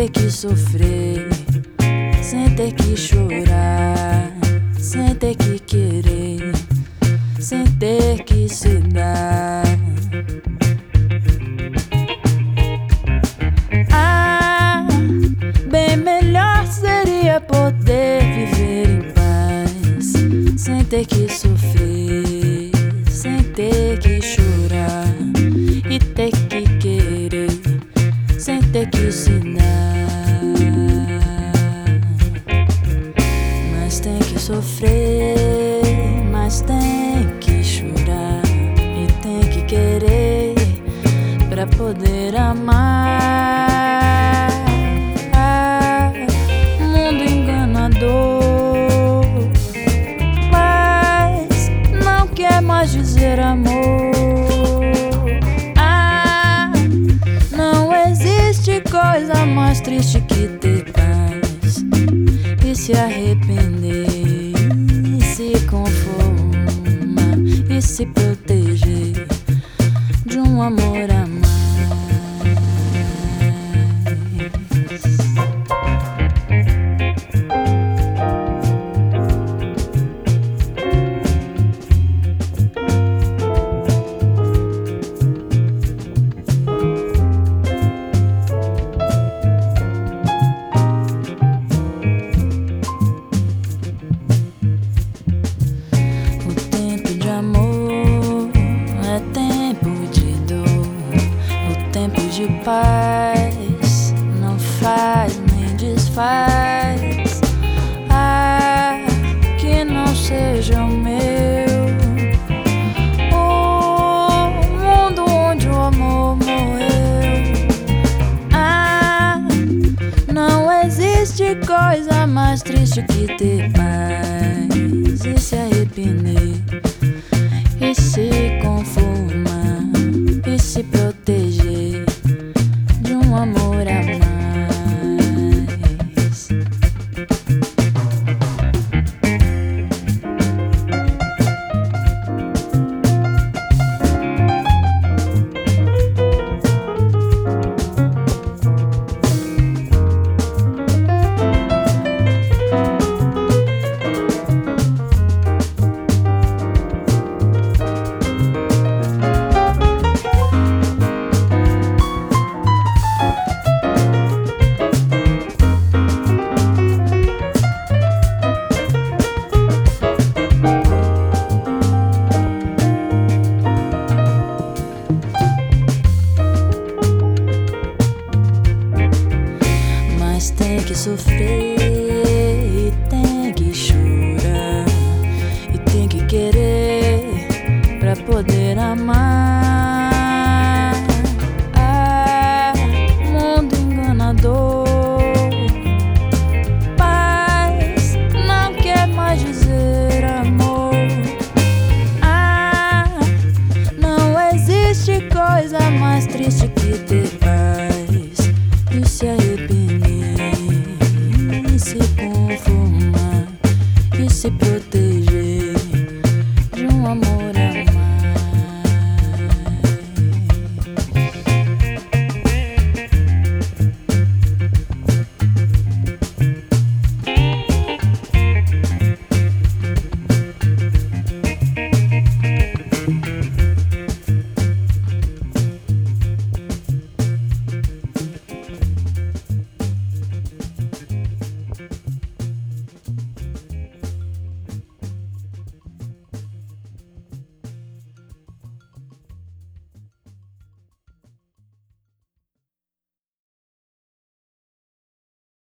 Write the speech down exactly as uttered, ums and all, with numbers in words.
ter que sofrer, sem ter que chorar, sem ter que querer, sem ter que se dar. Ah, bem melhor seria poder viver em paz, sem ter que sofrer, sem ter que chorar e ter que querer, sem ter que se dar. Mas tem que sofrer, mas tem que chorar e tem que querer pra poder amar. Ah, mundo enganador, mas não quer mais dizer amor. Coisa mais triste que ter paz e se arrepender, e se conformar e se proteger de um amor a mais. De paz não faz nem desfaz. Ah, que não seja o meu o mundo onde o amor morreu. Ah, não existe coisa mais triste que ter paz e se arrepender, e se conformar e se proteger de um amor a mais. Tem que sofrer, e tem que chorar, e tem que querer pra poder amar. Ah, mundo enganador, paz não quer mais dizer amor. Ah, não existe coisa mais triste que ter paz e se arrepender, se conformar e se proteger